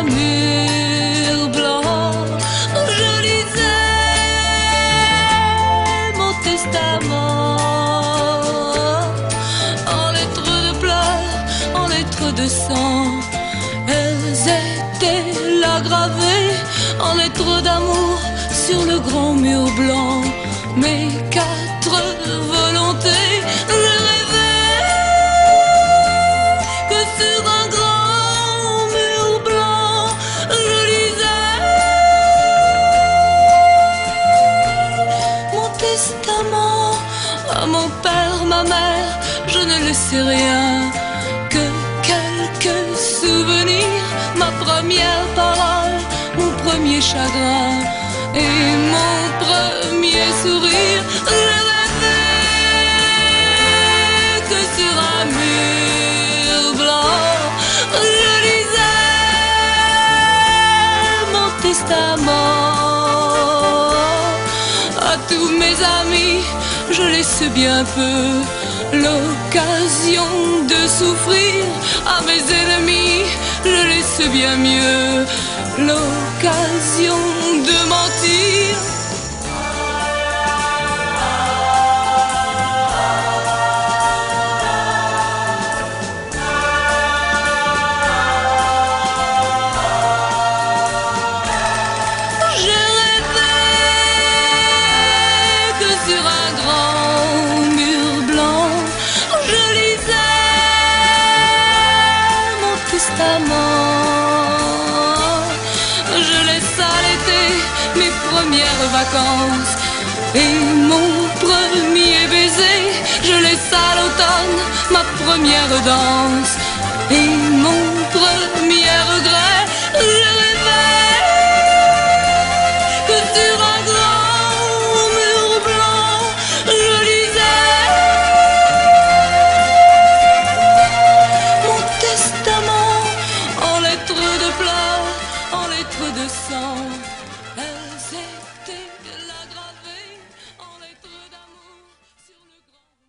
mur blanc, je lisais mon testament en lettres de pleurs, en lettres de sang. Elles étaient là gravées en lettres d'amour sur le grand mur blanc. Mes 4 volontés, je rêvais que sur un grand mur blanc, je lisais mon testament à mon père, ma mère. Je ne laissais rien que quelques souvenirs, ma première parole, mon premier chagrin et mon premier sourire. Je rêvais que sur un mur blanc, je lisais mon testament. À tous mes amis, je laisse bien peu l'occasion de souffrir. À mes ennemis, je laisse bien mieux l'occasion de mentir. Je rêvais que sur un grand mur blanc, je lisais mon testament. Je laisse à l'été mes premières vacances et mon premier baiser. Je laisse à l'automne ma première danse et mon premier regret.